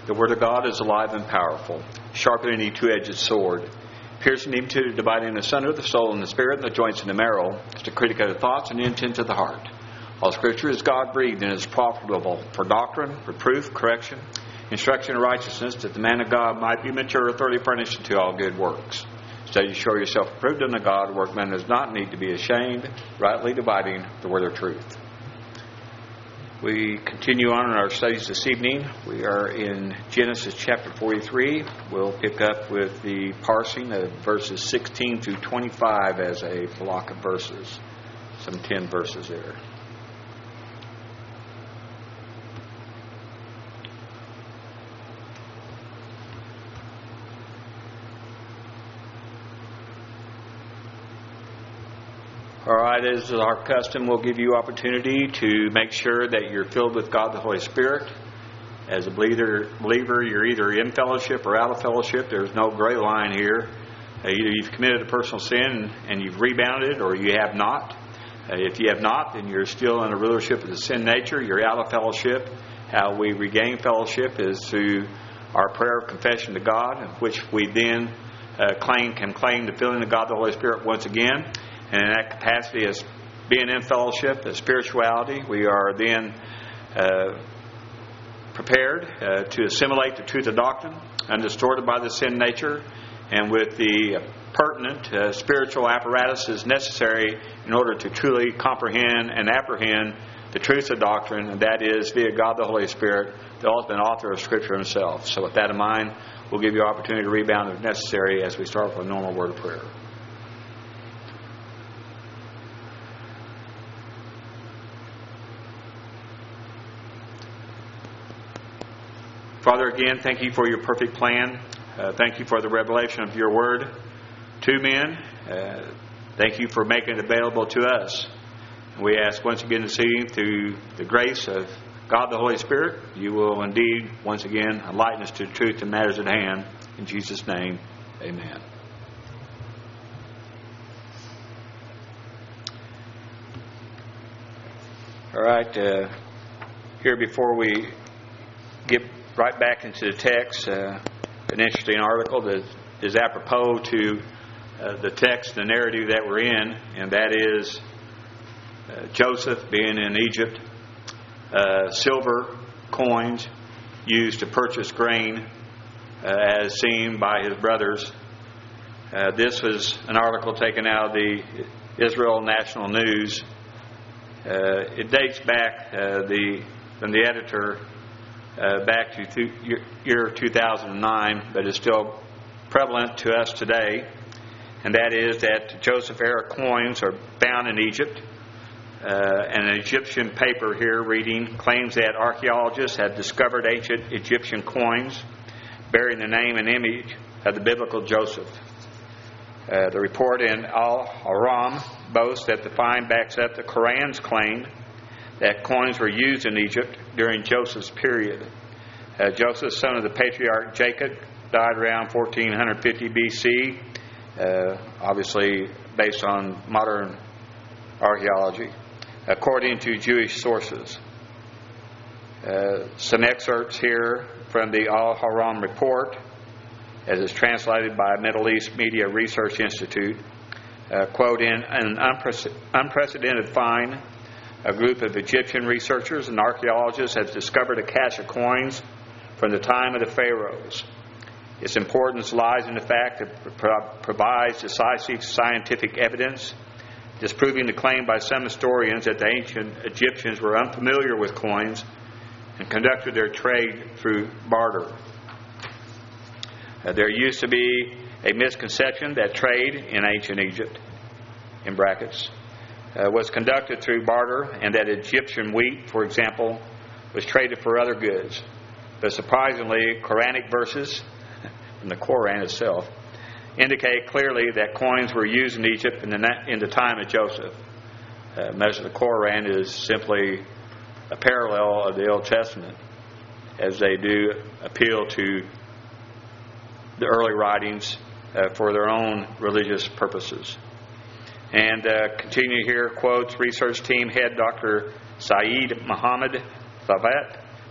The Word of God is alive and powerful, sharper than any two-edged sword, piercing even to dividing asunder the soul and the spirit and the joints and the marrow, is the critic of the thoughts and the intents of the heart. All Scripture is God-breathed and is profitable for doctrine, reproof, correction, instruction in righteousness, that the man of God might be mature, thoroughly furnished unto all good works. Study to show yourself approved unto God, a workman does not need to be ashamed, rightly dividing the word of truth. We continue on in our studies this evening. We are in Genesis chapter 43. We'll pick up with the parsing of verses 16 through 25 as a block of verses. Some 10 verses there. All right, as is our custom, we'll give you opportunity to make sure that you're filled with God the Holy Spirit. As a believer, you're either in fellowship or out of fellowship. There's no gray line here. Either you've committed a personal sin and you've rebounded, or you have not. If you have not, then you're still in a rulership of the sin nature. You're out of fellowship. How we regain fellowship is through our prayer of confession to God, in which we then can claim the filling of God the Holy Spirit once again. And in that capacity as being in fellowship, as spirituality, we are then prepared to assimilate the truth of doctrine, undistorted by the sin nature, and with the pertinent spiritual apparatuses necessary in order to truly comprehend and apprehend the truth of doctrine, and that is via God the Holy Spirit, the ultimate author of Scripture Himself. So with that in mind, we'll give you opportunity to rebound if necessary as we start with a normal word of prayer. Father, again, thank you for your perfect plan. Thank you for the revelation of your word to men. Thank you for making it available to us. And we ask once again this evening, through the grace of God the Holy Spirit, you will indeed once again enlighten us to the truth and matters at hand. In Jesus' name, amen. All right, here before we get right back into the text, an interesting article that is apropos to the text, the narrative that we're in, and that is Joseph being in Egypt, silver coins used to purchase grain as seen by his brothers. This was an article taken out of the Israel National News. It dates back from the editor back to year 2009, but is still prevalent to us today, and that is that Joseph-era coins are found in Egypt. An Egyptian paper here reading claims that archaeologists have discovered ancient Egyptian coins bearing the name and image of the biblical Joseph. The report in Al-Ahram boasts that the find backs up the Quran's claim that coins were used in Egypt during Joseph's period. Joseph, son of the patriarch Jacob, died around 1450 BC, obviously based on modern archaeology, according to Jewish sources. Some excerpts here from the Al-Ahram report, as is translated by Middle East Media Research Institute, quote, in an unprecedented find, a group of Egyptian researchers and archaeologists have discovered a cache of coins from the time of the pharaohs. Its importance lies in the fact that it provides decisive scientific evidence, disproving the claim by some historians that the ancient Egyptians were unfamiliar with coins and conducted their trade through barter. There used to be a misconception that trade in ancient Egypt, in brackets, was conducted through barter, and that Egyptian wheat, for example, was traded for other goods. But surprisingly, Quranic verses from the Quran itself indicate clearly that coins were used in Egypt in the time of Joseph. Much of the Quran is simply a parallel of the Old Testament, as they do appeal to the early writings for their own religious purposes. And continue here, quotes, research team head Dr. Saeed Mohammed Thabat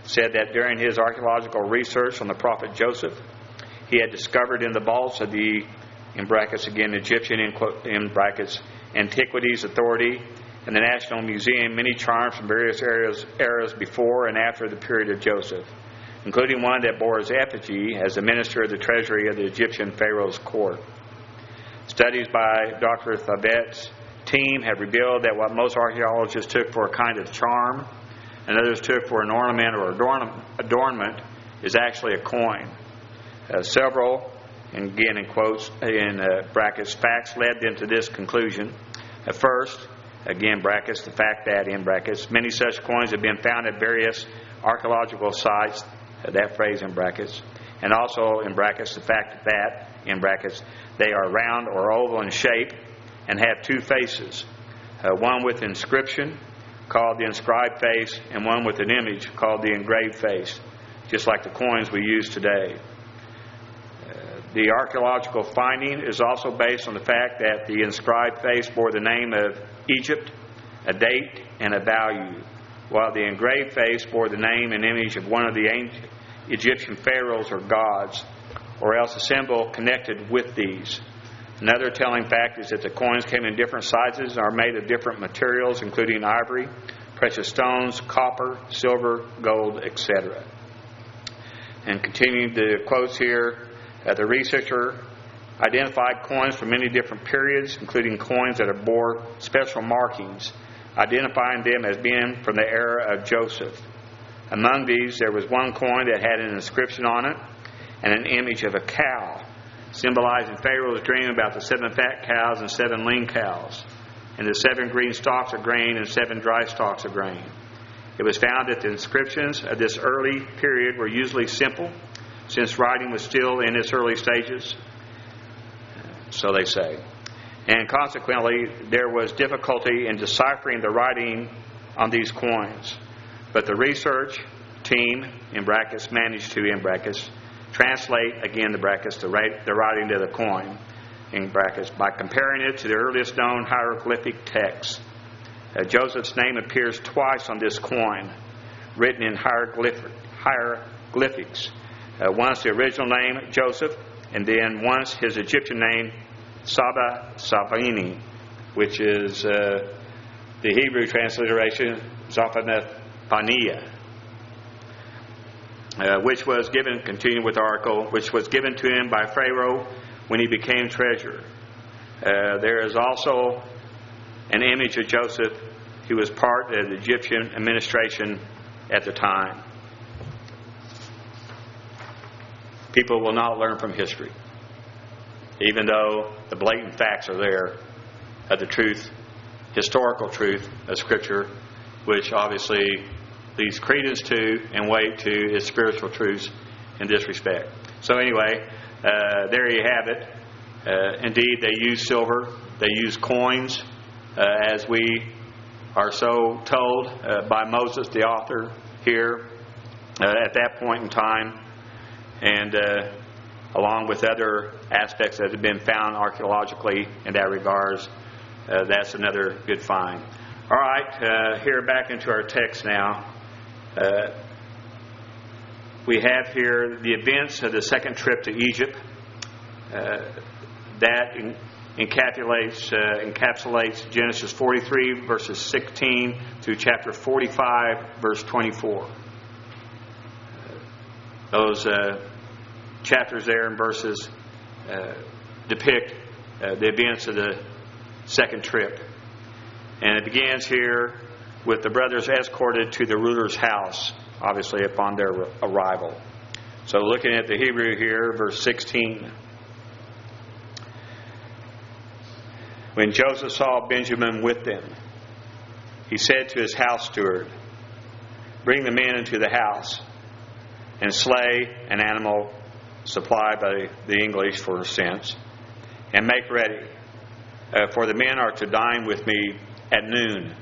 said that during his archaeological research on the prophet Joseph, he had discovered in the vaults of the, in brackets again, Egyptian, in brackets, Antiquities Authority and the National Museum many charms from various eras before and after the period of Joseph, including one that bore his effigy as the minister of the treasury of the Egyptian Pharaoh's court. Studies by Dr. Thabet's team have revealed that what most archaeologists took for a kind of charm and others took for an ornament or adornment is actually a coin. Several, and again in quotes, in brackets, facts led them to this conclusion. At first, again brackets, the fact that, in brackets, many such coins have been found at various archaeological sites, that phrase in brackets, and also in brackets, the fact that, in brackets, they are round or oval in shape and have two faces, one with inscription called the inscribed face and one with an image called the engraved face, just like the coins we use today. The archaeological finding is also based on the fact that the inscribed face bore the name of Egypt, a date, and a value, while the engraved face bore the name and image of one of the ancient Egyptian pharaohs or gods, or else a symbol connected with these. Another telling fact is that the coins came in different sizes and are made of different materials, including ivory, precious stones, copper, silver, gold, etc. And continuing the quotes here, the researcher identified coins from many different periods, including coins that bore special markings, identifying them as being from the era of Joseph. Among these, there was one coin that had an inscription on it and an image of a cow, symbolizing Pharaoh's dream about the 7 fat cows and 7 lean cows, and the 7 green stalks of grain and 7 dry stalks of grain. It was found that the inscriptions of this early period were usually simple, since writing was still in its early stages, so they say. And consequently, there was difficulty in deciphering the writing on these coins. But the research team, in brackets, managed to, in brackets, translate, again the brackets, the writing of the coin, in brackets, by comparing it to the earliest known hieroglyphic text. Joseph's name appears twice on this coin, written in hieroglyphics. Once the original name, Joseph, and then once his Egyptian name, Saba Sabini, which is the Hebrew transliteration, Zaphanath-Paneah, which was given, continuing with the article, which was given to him by Pharaoh when he became treasurer. There is also an image of Joseph who was part of the Egyptian administration at the time. People will not learn from history, even though the blatant facts are there of the truth, historical truth of Scripture, which obviously leads credence to and weight to its spiritual truths in this respect. So anyway, there you have it. Indeed, they use silver, they use coins, as we are so told by Moses, the author here, at that point in time, and along with other aspects that have been found archaeologically in that regards, that's another good find. All right, here back into our text now. We have here the events of the second trip to Egypt. That encapsulates Genesis 43, verses 16 through chapter 45, verse 24. Those chapters there and verses depict the events of the second trip. And it begins here with the brothers escorted to the ruler's house, obviously upon their arrival. So looking at the Hebrew here, verse 16. When Joseph saw Benjamin with them, he said to his house steward, "Bring the men into the house and slay an animal," supplied by the English for sense, "and make ready, for the men are to dine with me at noon."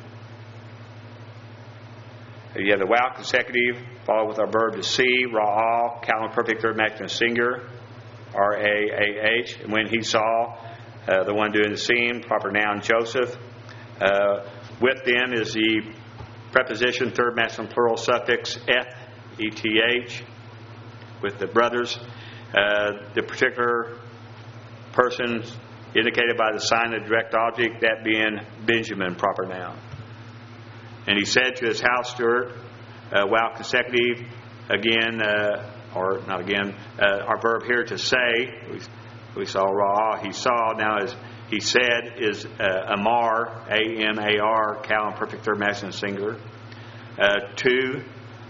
You have the wow consecutive, followed with our verb to see, ra'ah, counter perfect third masculine singular, R-A-A-H. And when he saw, the one doing the seeing, proper noun Joseph. With them is the preposition third masculine plural suffix eth, ETH, with the brothers. The particular person indicated by the sign of the direct object, that being Benjamin, proper noun. And he said to his house steward, while consecutive, again, or not again, our verb here to say, we saw Ra, he saw, now as he said is Amar, A-M-A-R, cal, imperfect third masculine singular. To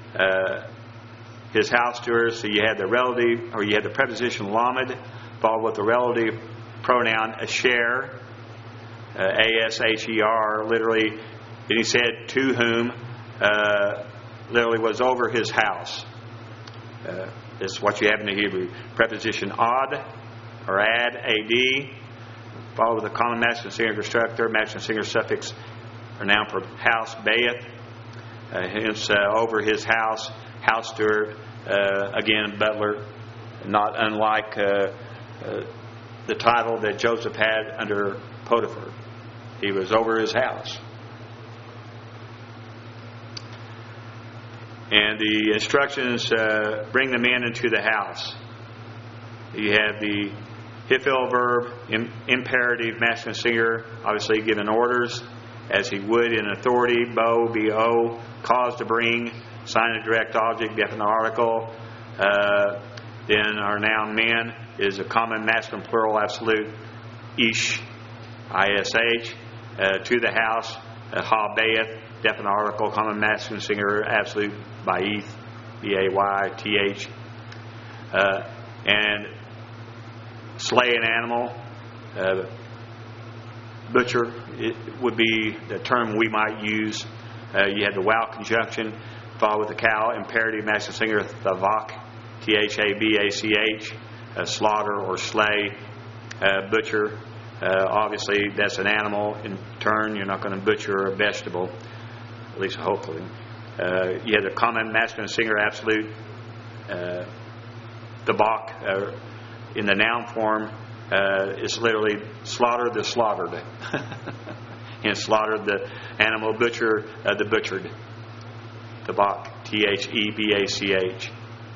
his house steward, so you had the relative, or you had the preposition lamed, followed with the relative pronoun asher, A-S-H-E-R, literally, and he said to whom, literally was over his house. This is what you have in the Hebrew. Preposition ad, or ad, A-D, followed with a common masculine singular constructor, masculine singular suffix, or noun for house, bayeth, hence over his house, house steward, again, butler, not unlike the title that Joseph had under Potiphar. He was over his house. And the instructions, bring the men into the house. You have the Hifil verb, imperative, masculine singular, obviously giving orders, as he would in authority, bo, B-O, cause to bring, sign of direct object, definite article. Then our noun men is a common masculine plural absolute, ish, I-S-H, to the house, ha, bayeth, definite article, common masculine singular absolute, bayith, B-A-Y-T-H. And slay an animal, butcher, it would be the term we might use. You had the wow conjunction, followed with the cow, imperative masculine singular, thavak, T-H-A-B-A-C-H, slaughter or slay, butcher. Obviously, that's an animal. In turn, you're not going to butcher a vegetable, at least hopefully. You had the common masculine singular absolute, thabak, in the noun form, is literally slaughter the slaughtered. And slaughter the animal, butcher the butchered. Thabak, T-H-E-B-A-C-H.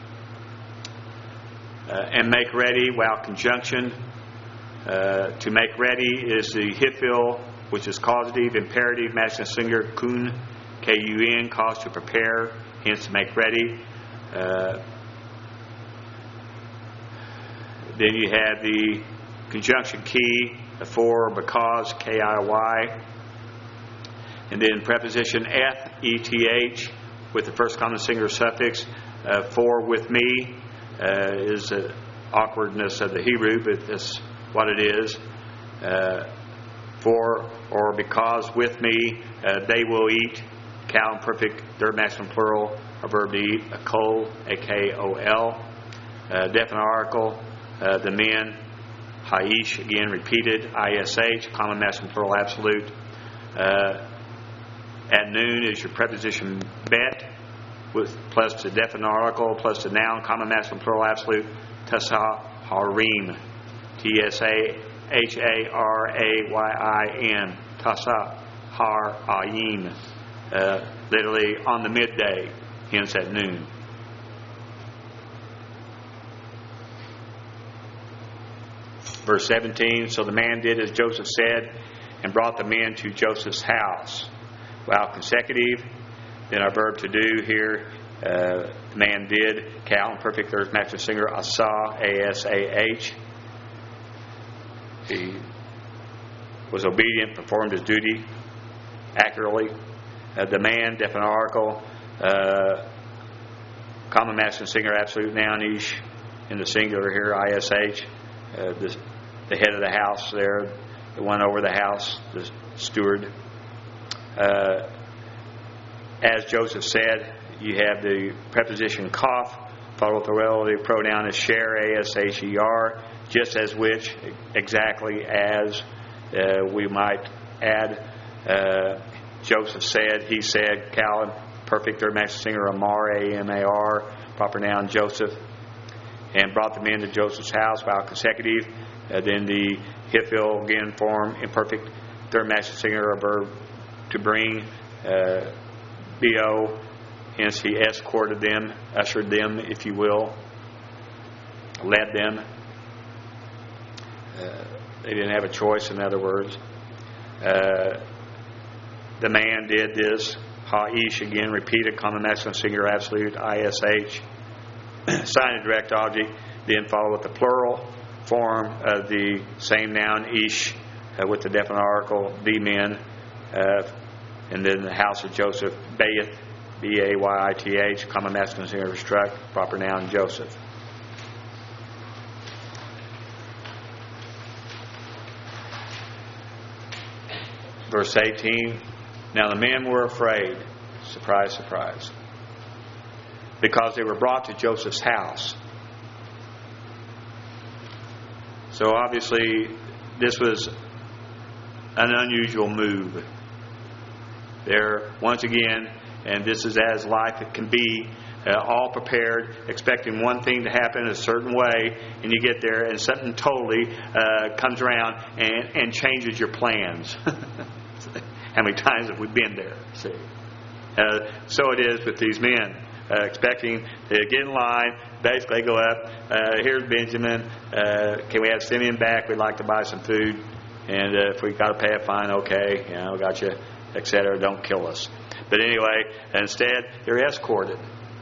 And make ready, wow conjunction. To make ready is the Hifil, which is causative, imperative, masculine singular, kun, K-U-N, cause to prepare, hence make ready. Then you have the conjunction key, for, because, K-I-Y. And then preposition eth, E-T-H, with the first common singular suffix, for, with me, is the awkwardness of the Hebrew, but that's what it is. For or because with me, they will eat. Cal, imperfect, third masculine plural, a verb to eat, a kol, A-K-O-L. Definite article, the men, Haish, again repeated, I-S-H, common masculine plural absolute. At noon is your preposition bet, with plus the definite article, plus the noun, common masculine plural absolute, Tasa Harim, T-S-A-H-A-R-A-Y-I-N, Tasa Har-Ayim, literally on the midday, hence at noon. Verse 17, so the man did as Joseph said and brought the men to Joseph's house. While consecutive, then our verb to do here, the man did, cal, imperfect third masculine singular, asa, A-S-A-H. He was obedient, performed his duty accurately. The man, definite article, common masculine singular, absolute noun, ish, in the singular here, I-S-H. The head of the house there, the one over the house, the steward. As Joseph said, you have the preposition kaf, followed with the relative pronoun asher, A-S-H-E-R, just as which, exactly as, we might add, Joseph said, he said, cal, perfect third masculine singular, amar, A-M-A-R, proper noun, Joseph, and brought them into Joseph's house while consecutive. Then the Hifil, again, form, imperfect third masculine singular, a verb to bring, B-O, Hence, he escorted them, ushered them, if you will, led them. They didn't have a choice, in other words. The man did this. Ha-ish, again, repeated, common masculine singular absolute, ISH. Sign a direct object, then follow with the plural form of the same noun, ish, with the definite article, the men. And then the house of Joseph, Bayith, B-A-Y-I-T-H, common masculine singular struck, proper noun, Joseph. Verse 18, now the men were afraid, surprise, surprise, because they were brought to Joseph's house. So obviously, this was an unusual move. There, once again, and this is as life it can be, all prepared, expecting one thing to happen a certain way, and you get there and something totally comes around and changes your plans. How many times have we been there? See, so it is with these men, expecting to get in line. Basically, go up. Here's Benjamin. Can we have Simeon back? We'd like to buy some food, and if we got to pay a fine, okay, got you, etc. Don't kill us. But anyway, instead they're escorted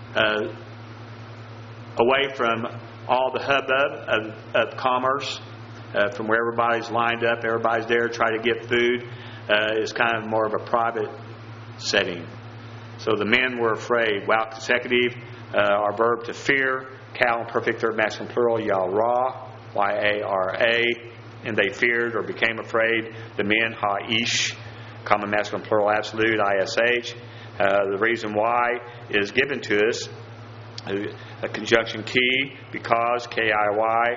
away from all the hubbub of commerce, from where everybody's lined up, everybody's there trying to get food. It's kind of more of a private setting. So the men were afraid. Wow, consecutive, our verb to fear, cal, perfect third masculine plural, yara, Y-A-R-A, and they feared or became afraid. The men, ha-ish, common masculine plural absolute, I-S-H. The reason why is given to us, a conjunction key, because, K-I-Y,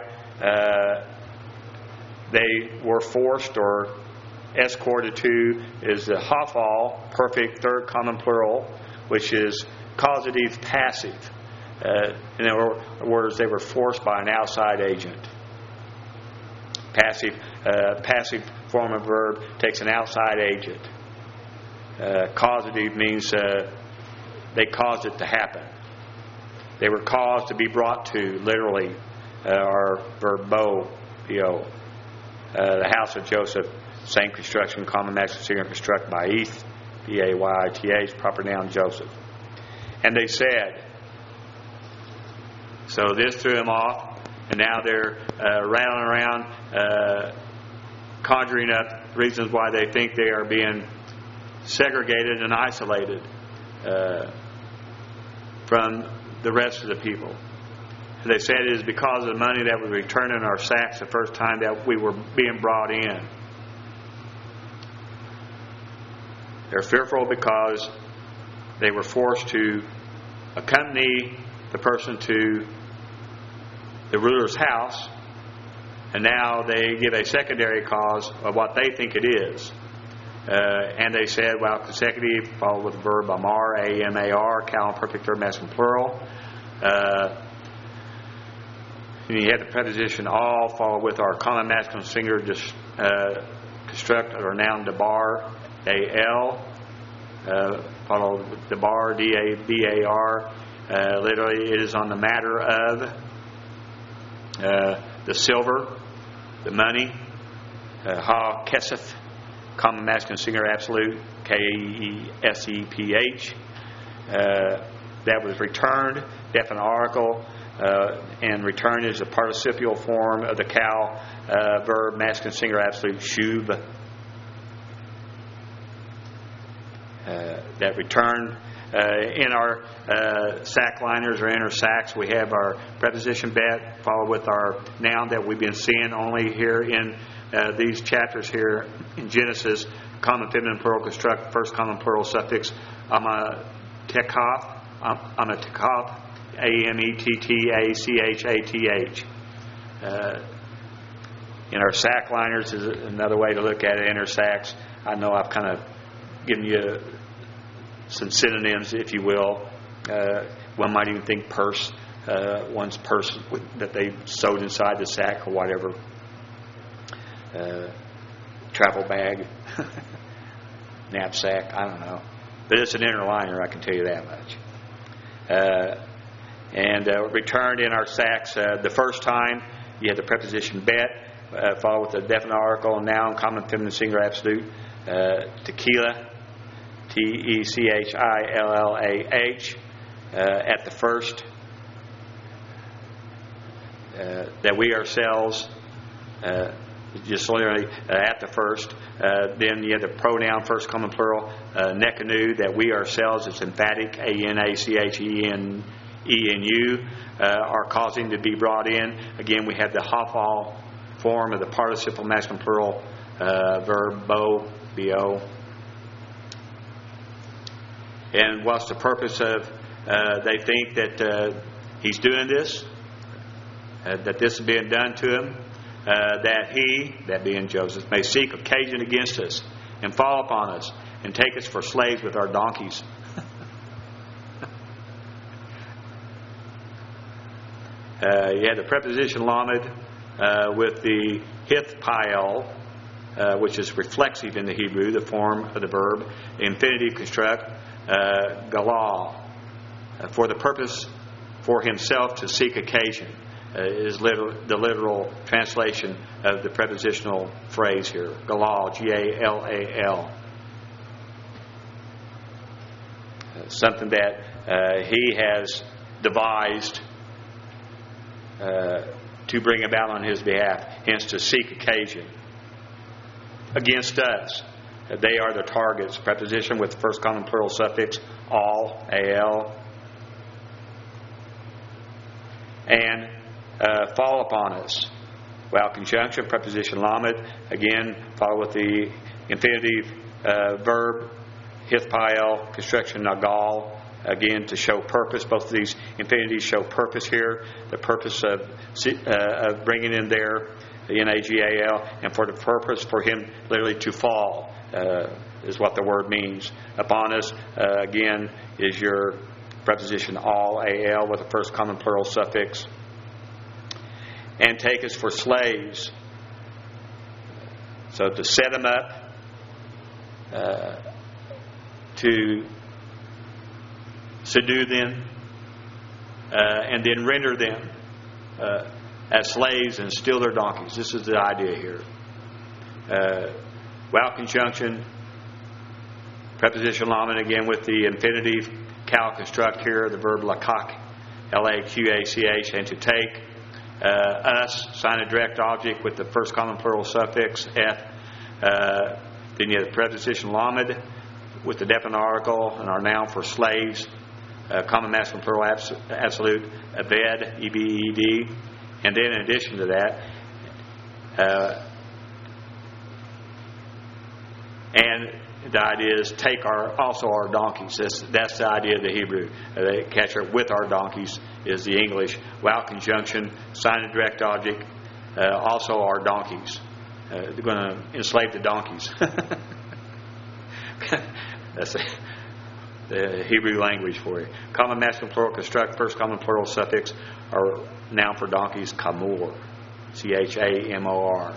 they were forced or escorted to, is the hafal, perfect third common plural, which is causative passive. In other words, they were forced by an outside agent. Passive form of verb takes an outside agent. Causative means they caused it to happen. They were caused to be brought to, literally, our verb bo, B-O. The house of Joseph, same construction, common masculine singular construct, Bayith, B-A-Y-I-T-H, proper noun, Joseph. And they said, so this threw them off, and now they're rattling around, conjuring up reasons why they think they are being segregated and isolated from the rest of the people. And they said it is because of the money that was returned in our sacks the first time that we were being brought in. They're fearful because they were forced to accompany the person to the ruler's house, and now they give a secondary cause of what they think it is. And they said, well, consecutive, followed with the verb amar, A-M-A-R, cal, perfect third masculine plural. And you had the preposition all, followed with our common masculine singular construct or noun debar, A-L, followed with debar, D-A-B-A-R. Literally, it is on the matter of the silver, the money, ha-kesef, common masculine singular absolute, K-E-S-E-P-H. That was returned, definite article, and return is a participial form of the cal verb masculine singular absolute, shub. That returned. In our sack liners or inner sacks, we have our preposition bet, followed with our noun that we've been seeing only here in these chapters here in Genesis. Common feminine plural construct, first common plural suffix, amatekoth, A-M-E-T-T-A-C-H-A-T-H. In our sack liners is another way to look at it, inner sacks. I know I've kind of given you some synonyms, if you will. One might even think purse, one's purse that they sewed inside the sack or whatever. Travel bag, knapsack, I don't know. But it's an inner liner, I can tell you that much. and returned in our sacks. The first time, you had the preposition bet, followed with the definite article, noun, common, feminine, singular, absolute. Tequila, T-E-C-H-I-L-L-A-H, at the first. That we ourselves, just literally at the first. Then you have the pronoun, first common plural, nekanu, that we ourselves, it's emphatic, A-N-A-C-H-E-N-E-N-U, are causing to be brought in. Again, we have the hafal form of the participle masculine plural verb, bo, B-O. And what's the purpose of, they think that he's doing this, that this is being done to him, that he, that being Joseph, may seek occasion against us and fall upon us and take us for slaves with our donkeys. You had the preposition lamed with the hithpael, which is reflexive in the Hebrew, the form of the verb. Infinitive construct, galal, for the purpose for himself to seek occasion, is the literal translation of the prepositional phrase here. Galal, G-A-L-A-L. Something that he has devised to bring about on his behalf, hence to seek occasion against us. They are the targets. Preposition with the first common plural suffix, all, A-L. And fall upon us. Well, conjunction, preposition lamed, again, follow with the infinitive verb, hithpael, construction nagal, again, to show purpose. Both of these infinitives show purpose here. The purpose of bringing in there, the N-A-G-A-L, and for the purpose for him literally to fall, is what the word means. Upon us, again, is your preposition all, A-L, with the first common plural suffix. And take us for slaves. So to set them up, to subdue them, and then render them as slaves and steal their donkeys. This is the idea here. Vowel conjunction, preposition lamed, again with the infinitive cal construct here, the verb lakach, L-A-Q-A-C-H, and to take. Us, sign a direct object with the first common plural suffix, F. Then you have the preposition lamed with the definite article and our noun for slaves, common masculine plural absolute, Eved, E-B-E-D. And then in addition to that, and the idea is take also our donkeys. That's the idea of the Hebrew. They catch her with our donkeys is the English. Vowel conjunction, sign a direct object, also our donkeys. They're going to enslave the donkeys. That's the Hebrew language for you. Common masculine plural construct, first common plural suffix, or noun for donkeys, chamor, C-H-A-M-O-R.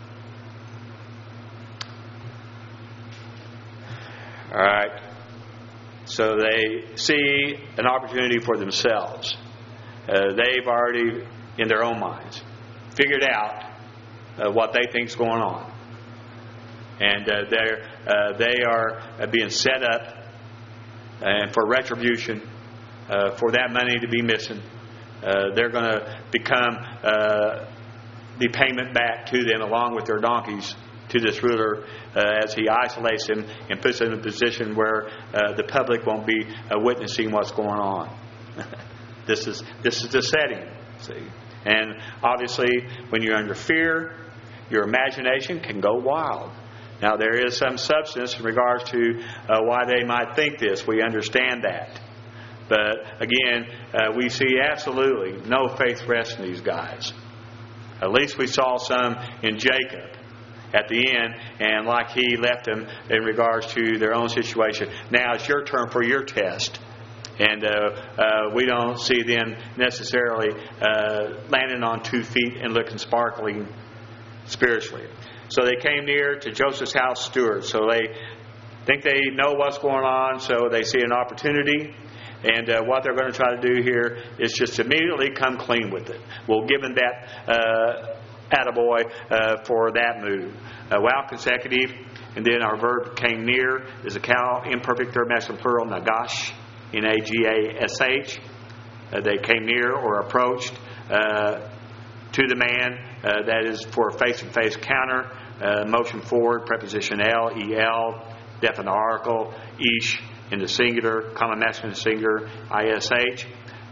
All right. So they see an opportunity for themselves. They've already, in their own minds, figured out what they think's going on, and they are being set up and for retribution, for that money to be missing. They're going to become the payment back to them, along with their donkeys, to this ruler as he isolates him and puts him in a position where the public won't be witnessing what's going on. This is the setting. See, and obviously, when you're under fear, your imagination can go wild. Now, there is some substance in regards to why they might think this. We understand that. But again, we see absolutely no faith rest in these guys. At least we saw some in Jacob at the end, and like he left them in regards to their own situation. Now it's your turn for your test. And we don't see them necessarily landing on 2 feet and looking sparkling spiritually. So they came near to Joseph's house steward. So they think they know what's going on, so they see an opportunity. And what they're going to try to do here is just immediately come clean with it. We'll give them that attaboy for that move. While consecutive, and then our verb came near is a cow, imperfect third masculine plural, nagash, N-A-G-A-S-H. They came near or approached to the man. That is for a face-to-face counter. Motion forward, preposition L, E-L, definite article, ish in the singular, common masculine singular, I-S-H.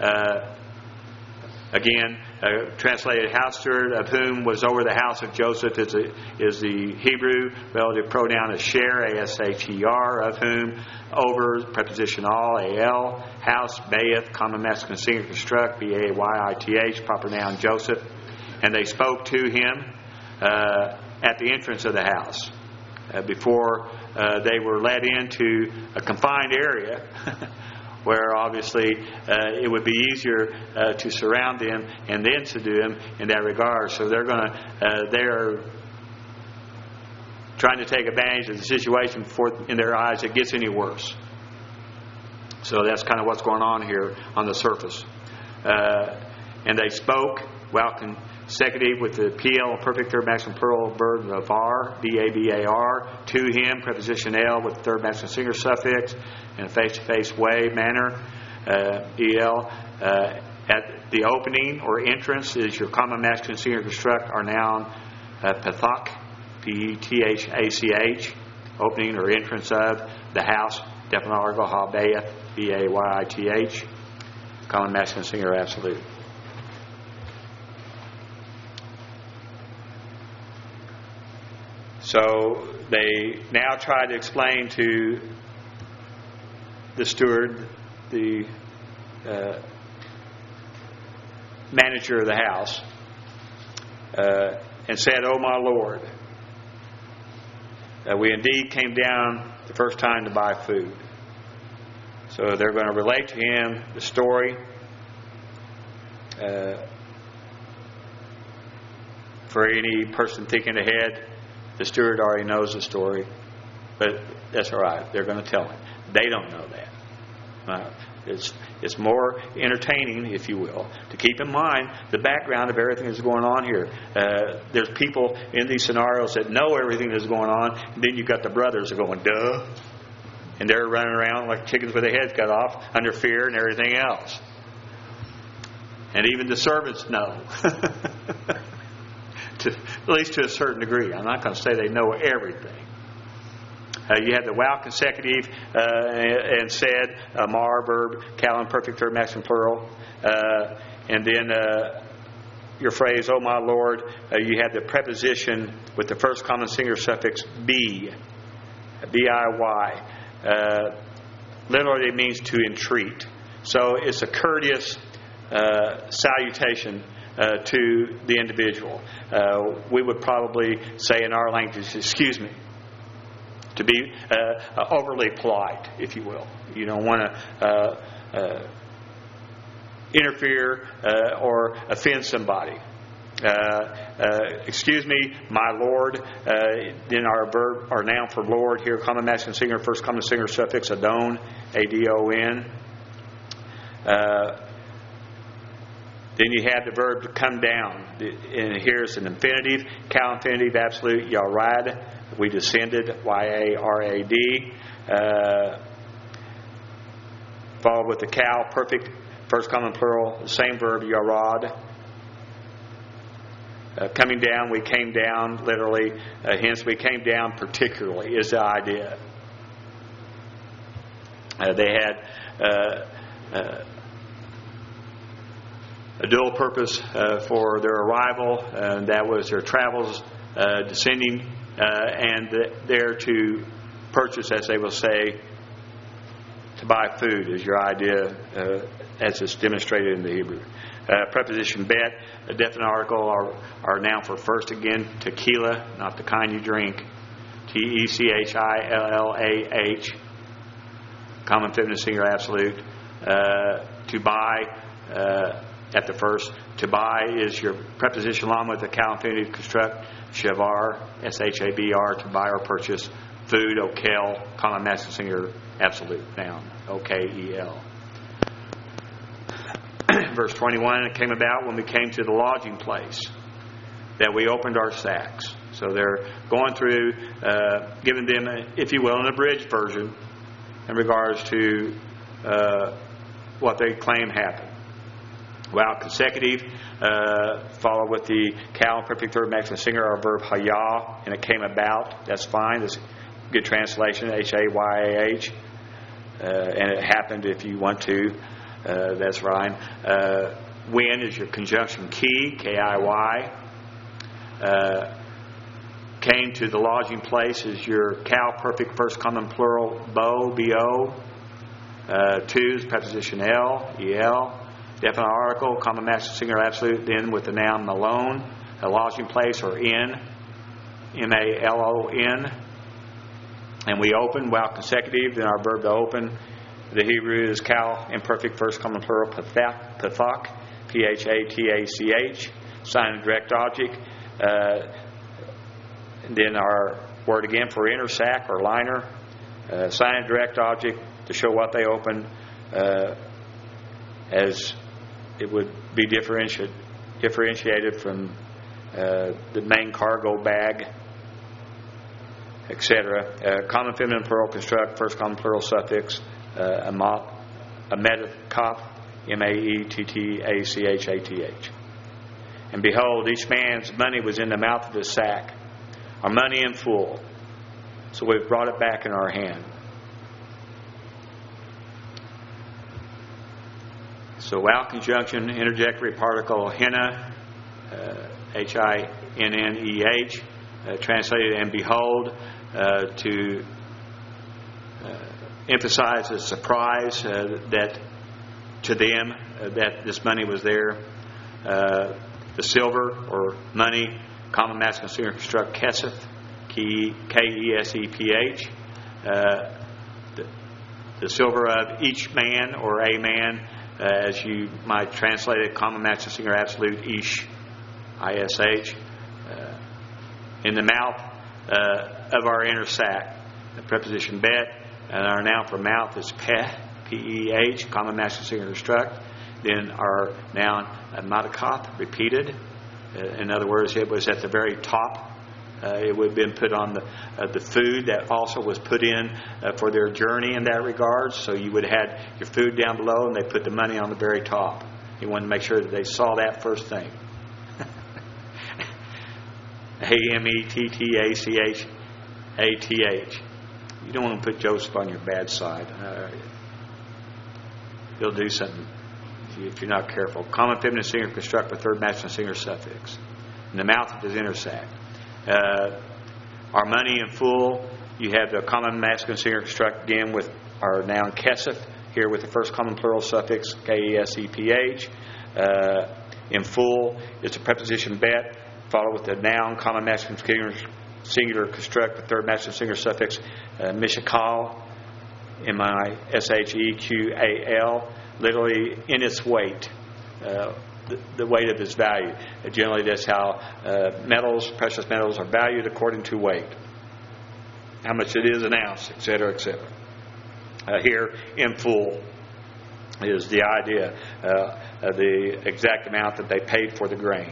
Again, translated house steward, of whom was over the house of Joseph, is the Hebrew relative pronoun is sher, A-S-H-E-R, of whom, over, preposition all, A-L, house, bayith, common masculine singular construct, B-A-Y-I-T-H, proper noun Joseph. And they spoke to him at the entrance of the house before they were led into a confined area where obviously it would be easier to surround them and then subdue them in that regard. So they're trying to take advantage of the situation before in their eyes it gets any worse. So that's kind of what's going on here on the surface. And they spoke while consecutive with the PL, perfect third masculine plural verb var, B-A-B-A-R, to him, preposition L with third masculine singular suffix, in a face-to-face way, manner, E-L. At the opening or entrance is your common masculine singular construct, our noun pathach, P-E-T-H-A-C-H, opening or entrance of the house, definite article, ha-bayith, B-A-Y-I-T-H, common masculine singular absolute. So they now try to explain to the steward, the manager of the house, and said, "Oh my Lord, we indeed came down the first time to buy food." So they're going to relate to him the story. For any person thinking ahead, the steward already knows the story, but that's all right. They're going to tell him. They don't know that. It's more entertaining, if you will, to keep in mind the background of everything that's going on here. There's people in these scenarios that know everything that's going on, and then you've got the brothers that are going, duh, and they're running around like chickens with their heads cut off under fear and everything else. And even the servants know. At least to a certain degree. I'm not going to say they know everything. You had the wow consecutive and said, mar, verb, cal, imperfect third masculine plural. And then your phrase, oh my Lord, you had the preposition with the first common singular suffix be, B-I-Y. Literally it means to entreat. So it's a courteous salutation to the individual. We would probably say in our language, excuse me, to be overly polite, if you will. You don't want to interfere or offend somebody. Excuse me, my Lord. Then our verb, our noun for Lord here, common masculine singular, first common singular suffix, adon, A-D-O-N. Then you have the verb to come down. And here's an infinitive, cal infinitive, absolute, yarad. We descended, Y-A-R-A-D. Followed with the cal, perfect, first common plural, the same verb, yarad. Coming down, we came down, literally. Hence, we came down particularly, is the idea. They had a dual purpose for their arrival, and that was their travels, descending, and there to purchase, as they will say, to buy food is your idea, as it's demonstrated in the Hebrew. Preposition bet, a definite article, our noun for first again, tequila, not the kind you drink, T-E-C-H-I-L-L-A-H, common feminine singular absolute. To buy, at the first, to buy is your preposition along with the cal infinitive construct, shavar, S-H-A-B-R, to buy or purchase, food, okel, common masculine singular absolute noun, O-K-E-L. verse 21, it came about when we came to the lodging place that we opened our sacks. So they're going through, giving them, if you will, an abridged version in regards to what they claim happened. While consecutive, follow with the Cal and perfect third masculine singular, our verb hayah, and it came about. That's fine. That's a good translation, H-A-Y-A-H. And it happened if you want to. That's fine. When is your conjunction key, K-I-Y. Came to the lodging place is your Cal perfect first common plural, bo, B-O. Two is preposition L, E-L. Definite article, common masculine singular absolute, then with the noun malone, a lodging place, or inn, M-A-L-O-N. And we open while consecutive, then our verb to open. The Hebrew is Cal, imperfect first common plural, pathak, P-H-A-T-A-C-H, sign and direct object. And then our word again for inner sac or liner, sign and direct object to show what they open, as it would be differentiated from the main cargo bag, etc. Common feminine plural construct, first common plural suffix, a metatop, M-A-E-T-T-A-C-H-A-T-H. And behold, each man's money was in the mouth of his sack, our money in full. So we've brought it back in our hand. So while conjunction, interjectory particle henna, H-I-N-N-E-H, translated and behold, to emphasize the surprise that to them that this money was there. The silver or money, common masculine singular construct kesef, K-E-S-E-P-H. The silver of each man or a man, as you might translate it, common masculine singular absolute, ish, I-S-H, in the mouth of our inner sac. The preposition bet, and our noun for mouth is peh, P-E-H, common masculine singular construct. Then our noun matakath, repeated. In other words, it was at the very top. It would have been put on the food that also was put in for their journey in that regard. So you would have had your food down below, and they put the money on the very top. You wanted to make sure that they saw that first thing. A-M-E-T-T-A-C-H-A-T-H. You don't want to put Joseph on your bad side. He'll do something if you're not careful. Common feminine singular construct with third masculine singular suffix. In the mouth of his inner sac. Our money in full, you have the common masculine singular construct again with our noun kesef, here with the first common plural suffix, K-E-S-E-P-H. In full, it's a preposition bet, followed with the noun common masculine singular construct with third masculine singular suffix, mishakal, M-I-S-H-E-Q-A-L, literally in its weight, the weight of its value. Generally, that's how metals, precious metals, are valued according to weight. How much it is an ounce, etc., etc. Here, in full, is the idea of the exact amount that they paid for the grain.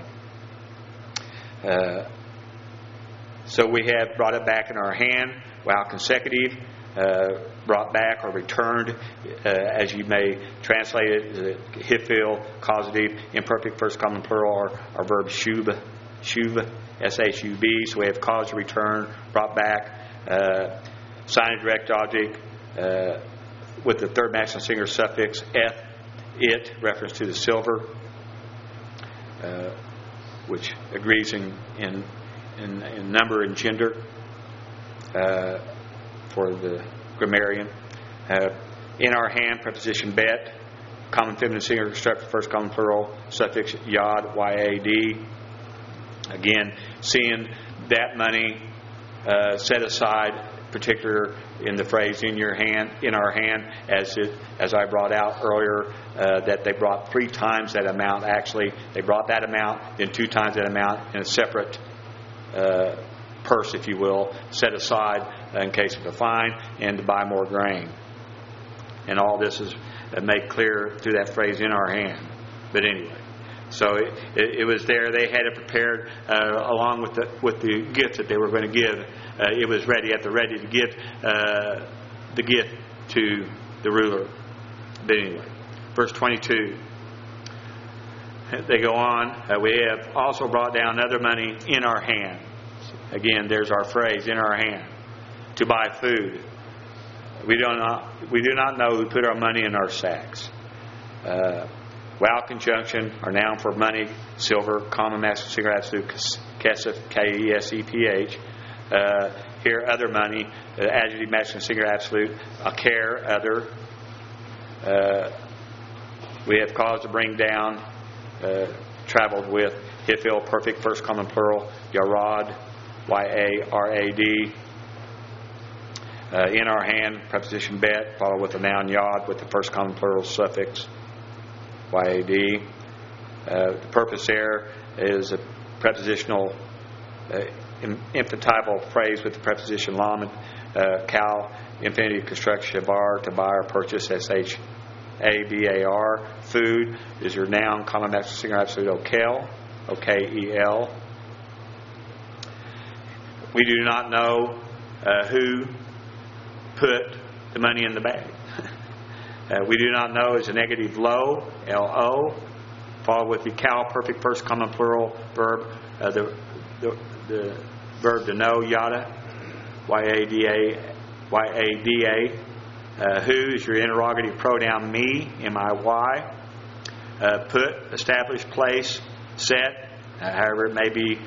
So we have brought it back in our hand, while consecutive, brought back or returned, as you may translate it, hifil, causative, imperfect first common plural, or verb shub, S-H-U-B. So we have caused to return, brought back, sign and direct object with the third masculine singular suffix eth, it, reference to the silver, which agrees in number and gender for the grammarian. In our hand, preposition bet, common feminine singular construct, first common plural suffix yad, Y-A-D. Again, seeing that money set aside, particular in the phrase in your hand, in our hand, as I brought out earlier, that they brought 3 times that amount. Actually, they brought that amount, then 2 times that amount in a separate purse, if you will, set aside in case of a fine and to buy more grain. And all this is made clear through that phrase, in our hand. But anyway, so it was there. They had it prepared along with the gift that they were going to give. It was ready to give the gift to the ruler. But anyway, verse 22. They go on. We have also brought down other money in our hand. Again, there's our phrase, in our hand, to buy food. We do not know who put our money in our sacks. Without conjunction, our noun for money, silver, common, masculine, singular, absolute, kesef, K-E-S-E-P-H. Here, other money, adjective, masculine, singular, absolute, aker, other. We have cause to bring down, traveled with, hifil, perfect, first common plural, yarad, Y-A-R-A-D. In our hand, preposition bet, followed with the noun yod with the first common plural suffix, Y-A-D. The purpose there is a prepositional infinitival phrase with the preposition lamed, cal, infinitive construction, shabar, to buy or purchase, S-H-A-B-A-R. Food is your noun, common, masculine, singular, absolute, okel, O-K-E-L. We do not know who put the money in the bag. We do not know is a negative lo, L-O, followed with the cal, perfect first common plural verb, the verb to know, yada, Y-A-D-A. Who is your interrogative pronoun, me, M-I-Y. Put, establish, place, set, however it may be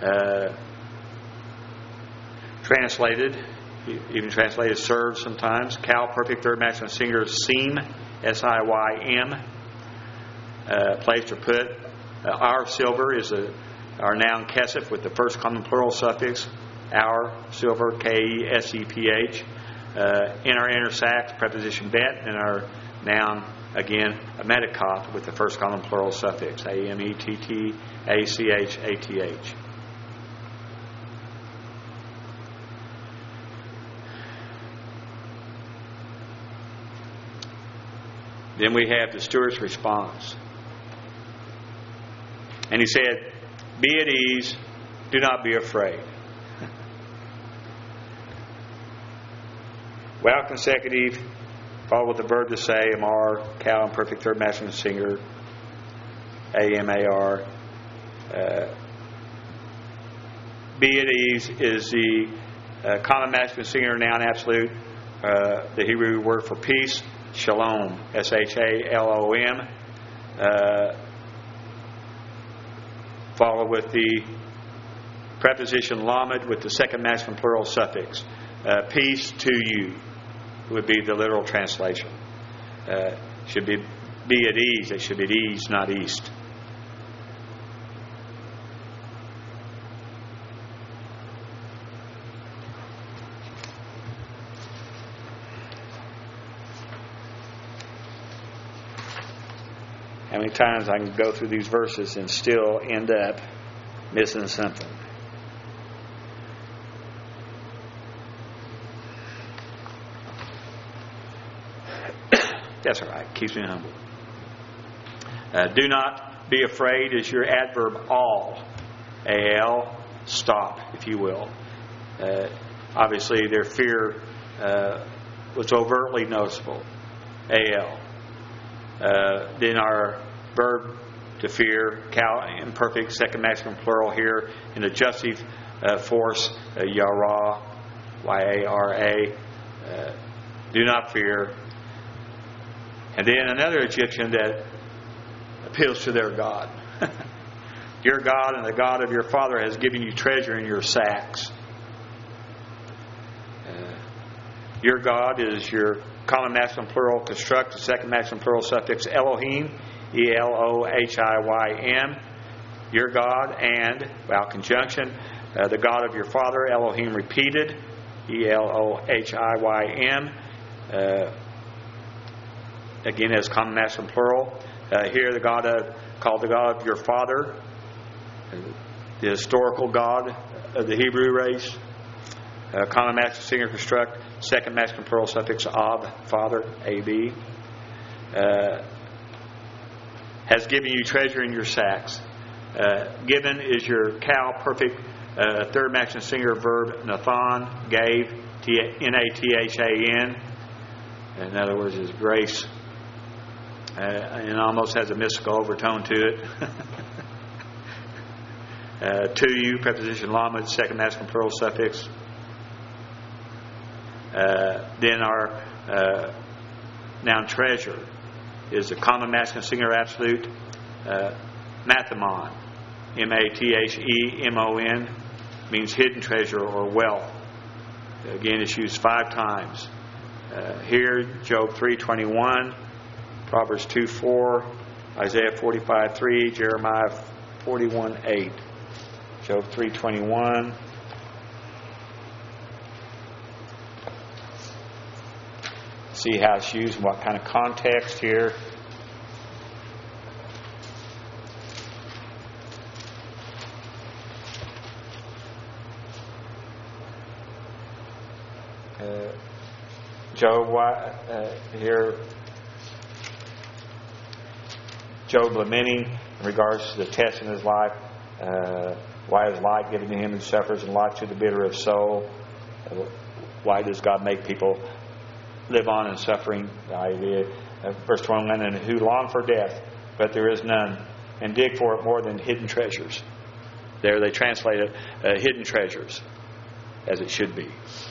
translated, even translated serve sometimes. Cal, perfect third masculine singular, seem, S-I-Y-M. Placed or put. Our silver is our noun kesef with the first common plural suffix. Our silver, K-E-S-E-P-H. In our inner sacks, preposition bet. And our noun, again, a medikoth with the first common plural suffix. A-M-E-T-T-A-C-H-A-T-H. Then we have the steward's response. And he said, be at ease, do not be afraid. Well, consecutive, followed with the verb to say, amar, cal, imperfect third masculine singular, A-M-A-R. Be at ease is the common masculine singular noun absolute, the Hebrew word for peace, shalom, S-H-A-L-O-M. Followed with the preposition lamed with the second masculine plural suffix. Peace to you would be the literal translation. Should be at ease. It should be at ease, not east. How many times I can go through these verses and still end up missing something? That's all right. Keeps me humble. Do not be afraid is your adverb all. A-L, stop, if you will. Obviously, their fear was overtly noticeable. A-L. Then our verb to fear, cal, imperfect, second masculine plural here in the adjunctive force, yara, Y-A-R-A. Do not fear. And then another Egyptian that appeals to their God. Your God and the God of your father has given you treasure in your sacks. Your God is your common masculine plural construct, the second masculine plural suffix Elohim, E-L-O-H-I-Y-M. Your God and, without conjunction, the God of your father, Elohim repeated, E-L-O-H-I-Y-M. Again, as common masculine plural. Here, the God called the God of your father, the historical God of the Hebrew race. Common masculine singular construct, second masculine plural suffix ab, father, A-B. has given you treasure in your sacks. Given is your cow perfect. Third masculine singular verb, Nathan, gave, Nathan. In other words, is grace. And almost has a mystical overtone to it. To you, preposition lamed, second masculine plural suffix. Then our noun treasure is a common masculine singular absolute. Mathemon, Mathemon, means hidden treasure or wealth. Again, it's used 5 times. Here, Job 3:21, Proverbs 2:4, Isaiah 45:3, Jeremiah 41:8. Job 3:21. See how it's used and what kind of context here. Job, here, Job lamenting in regards to the test in his life. Why is light given to him who suffers and life to the bitter of soul? Why does God make people live on in suffering? Verse 21, and who long for death, but there is none, and dig for it more than hidden treasures. There they translate it hidden treasures, as it should be.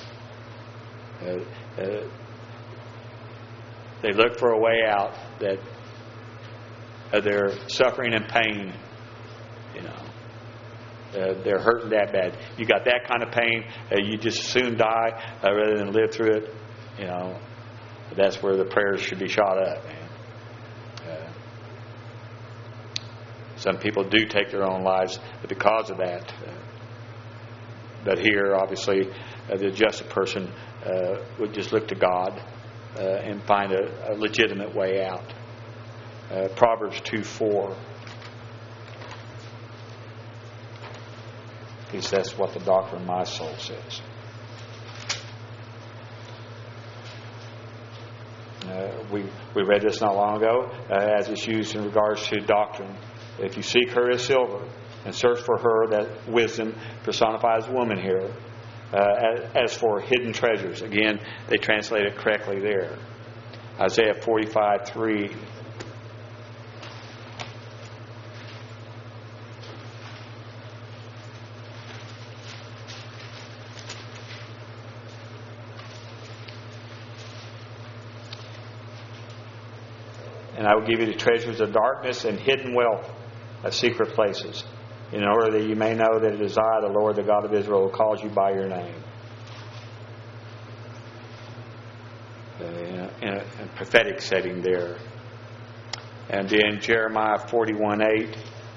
They look for a way out that of their suffering and pain. They're hurting that bad. You got that kind of pain, you just soon die rather than live through it. That's where the prayers should be shot up. Some people do take their own lives because of that. But here, obviously, the just person would just look to God and find a legitimate way out. Proverbs 2:4. At least that's what the doctor of my soul says. We read this not long ago as it's used in regards to doctrine. If you seek her as silver and search for her, that wisdom personifies woman here. As for hidden treasures, again, they translate it correctly there. Isaiah 45:3. And I will give you the treasures of darkness and hidden wealth of secret places, in order that you may know that it is I, the Lord, the God of Israel, who calls you by your name. In a prophetic setting there. And then Jeremiah 41:8.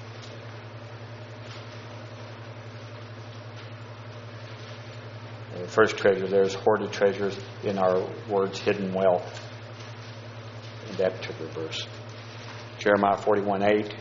The first treasure, there's hoarded treasures in our words, hidden wealth. In that particular verse. Jeremiah 41:8.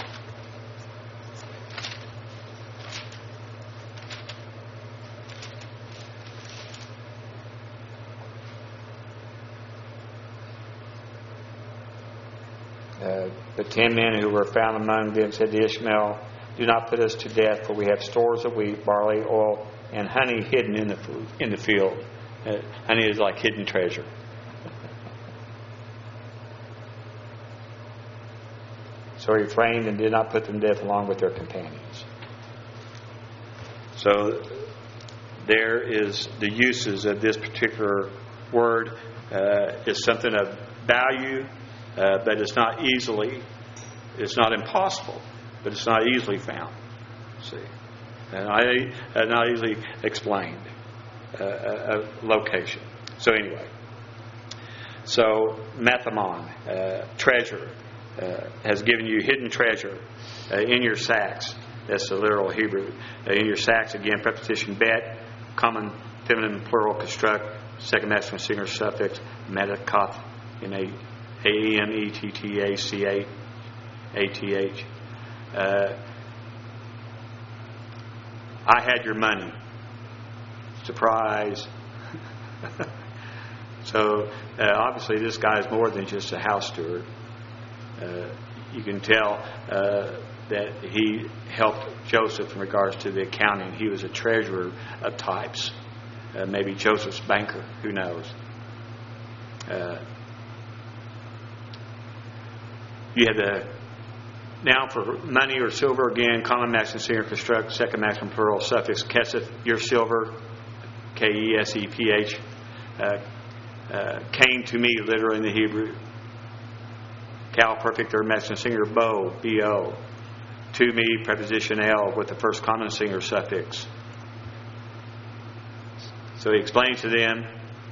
The 10 men who were found among them said to Ishmael, do not put us to death, for we have stores of wheat, barley, oil, and honey hidden in the field. Honey is like hidden treasure. So he refrained and did not put them to death along with their companions. So there is the uses of this particular word. Is something of value, but it's not impossible, but it's not easily found. See, and not easily explained a location. So anyway, Mathemon, treasure, has given you hidden treasure in your sacks. That's the literal Hebrew. In your sacks, again, preposition bet, common feminine plural construct, second masculine singular suffix, metakath, AemettachAth. I had your money. Surprise. So obviously this guy is more than just a house steward. you can tell that he helped Joseph in regards to the accounting. He was a treasurer of types. Maybe Joseph's banker, who knows. You have the now for money or silver, again, common maximum singular construct, second maximum plural suffix kesef, your silver, K-E-S-E-P-H, came to me, literally in the Hebrew. Cal, perfect third maximum singular, bo, B-O. To me, preposition L with the first common singular suffix. So he explained to them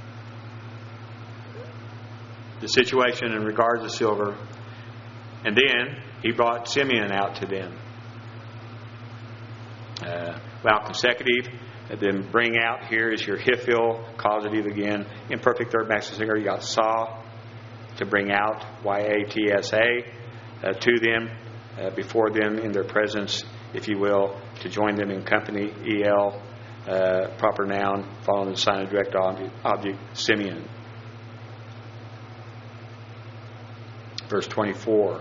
the situation in regards to silver. And then he brought Simeon out to them. Vowel consecutive. And then bring out here is your hifil, causative again. Imperfect third maximum singular. You got saw, to bring out, Y-A-T-S-A, to them, before them, in their presence, if you will, to join them in company, E-L, proper noun, following the sign of direct object, Simeon. Verse 24.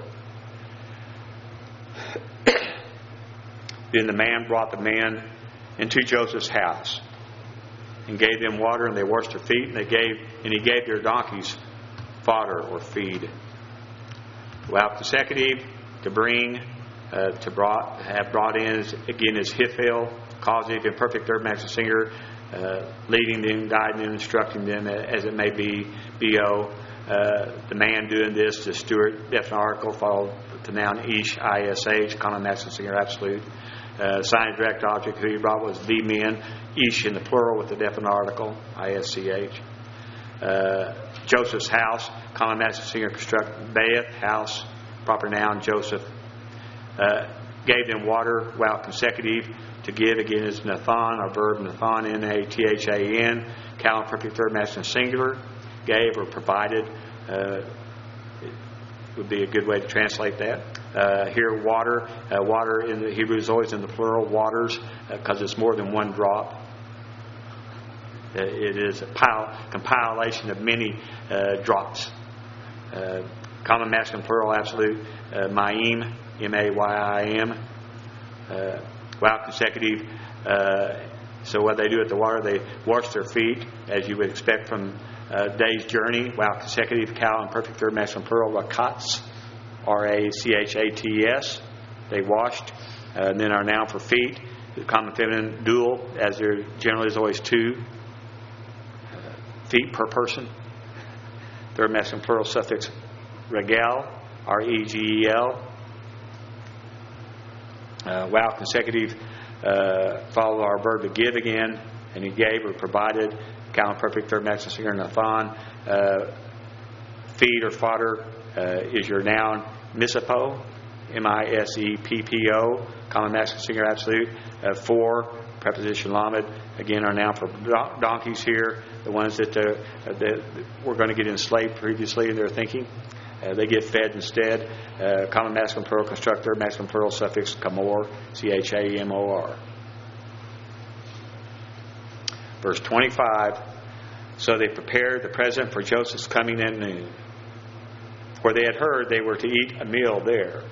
Then the man brought the man into Joseph's house and gave them water, and they washed their feet, and he gave their donkeys fodder or feed. Vowel consecutive, to bring, have brought in, again, is hifil, causative, imperfect third maximum singular, leading them, guiding them, instructing them as it may be, B-O. The man doing this, the steward, definite article, followed the noun ish, I-S-H, common maximum singular absolute. Sign of direct object who he brought was the men, ish in the plural with the definite article, I-S-C-H. Joseph's house, common maximum singular construct, Baeth, house, proper noun, Joseph. Gave them water, vowel consecutive, to give, again, is Nathan, our verb Nathan, N-A-T-H-A-N, cal perfect third maximum singular, gave or provided, would be a good way to translate that. Here, water. Water in the Hebrew is always in the plural, waters, because it's more than one drop. It is a compilation of many drops. Common masculine plural absolute, Mayim, M-A-Y-I-M. Vowel consecutive. So what they do at the water, they wash their feet, as you would expect from a day's journey. Vowel consecutive, cal, and perfect third maximum plural, rakats, R-A-C-H-A-T-S. They washed. And then our noun for feet, the common feminine, dual, as there generally is always two feet per person. Third masculine plural suffix, regel, R-E-G-E-L. Vowel consecutive, follow our verb to give again, and he gave or provided, count perfect third maximum singular, Nathan. Feed or fodder is your noun, misapo, M-I-S-E-P-P-O, common maximum singular absolute. For, preposition lamed, again our noun for donkeys here, the ones that we're going to get enslaved previously in their thinking. They get fed instead. Common masculine plural constructor, masculine plural suffix, chamor, C-H-A-M-O-R. Verse 25. So they prepared the present for Joseph's coming at noon. For they had heard they were to eat a meal there.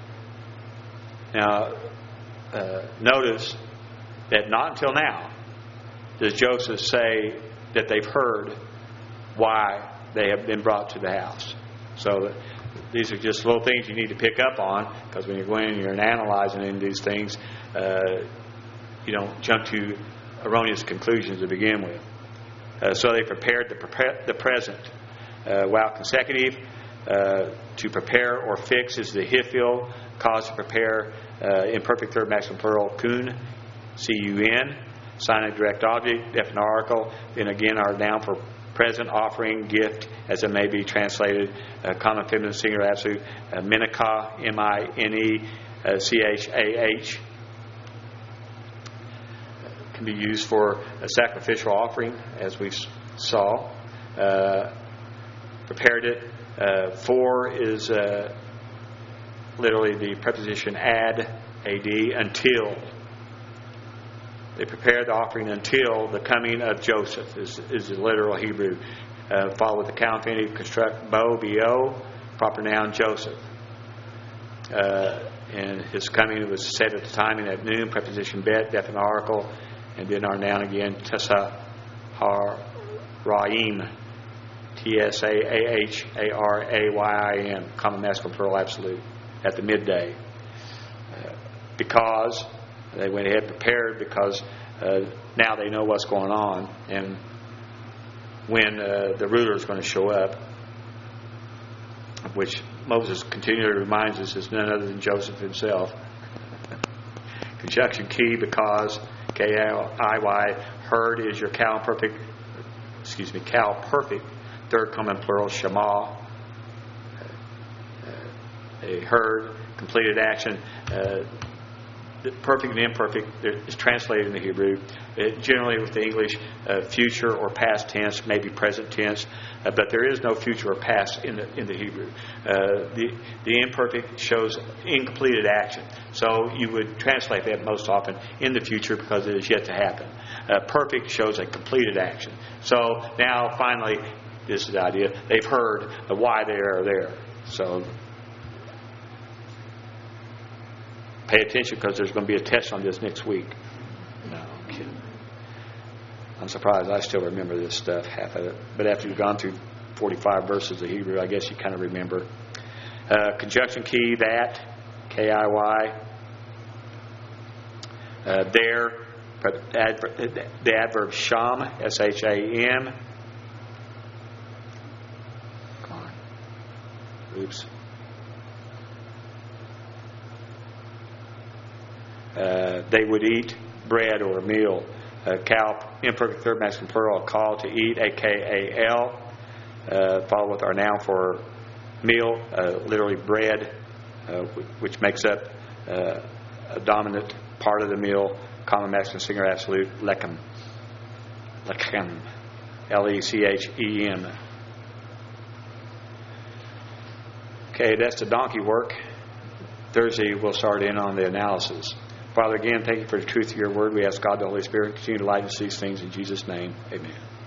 Now, notice that not until now does Joseph say that they've heard why they have been brought to the house. So these are just little things you need to pick up on, because when you're going and you're analyzing into these things, you don't jump to erroneous conclusions to begin with. So they prepared the present. Vowel consecutive, to prepare or fix is the hifil, cause to prepare, imperfect third maximum plural, kun, C-U-N, sign of direct object, definite article, then again our noun for present, offering, gift, as it may be translated, common feminine singular absolute, minikah, M-I-N-E-C-H-A-H, can be used for a sacrificial offering, as we saw. Prepared it. For is literally the preposition ad, A-D, until. They prepared the offering until the coming of Joseph, is the literal Hebrew. Follow with the count infinitive construct, bo, B-O, proper noun, Joseph. And his coming was set at the timing at noon, preposition bet, definite article, and then our noun again, Tsaharayim, T-S-A-A-H-A-R-A-Y-I-M, common masculine plural absolute, at the midday. Because they went ahead prepared, because now they know what's going on, and when the ruler is going to show up, which Moses continually reminds us is none other than Joseph himself. Conjunction key, because, K-I-Y, heard is your cow perfect, third common plural, Shema. A heard, completed action. Perfect and imperfect is translated in the Hebrew. Generally with the English, future or past tense, maybe present tense, but there is no future or past in the Hebrew. The imperfect shows incompleted action, so you would translate that most often in the future because it is yet to happen. Perfect shows a completed action. So now finally, this is the idea, they've heard why they are there. So pay attention, because there's going to be a test on this next week. No, I'm kidding. I'm surprised I still remember this stuff, half of it. But after you've gone through 45 verses of Hebrew, I guess you kind of remember. Conjunction key, that, K-I-Y. There, the adverb sham, S-H-A-M. Come on. Oops. They would eat bread or a meal. Kal, imperfect third masculine plural, call to eat, A-K-A-L. Follow with our noun for meal, literally bread, which makes up a dominant part of the meal, common masculine singular absolute, lechem. Lechem. L-E-C-H-E-M. Okay, that's the donkey work. Thursday we'll start in on the analysis. Father, again, thank you for the truth of your word. We ask God, the Holy Spirit, continue to light us these things in Jesus' name. Amen.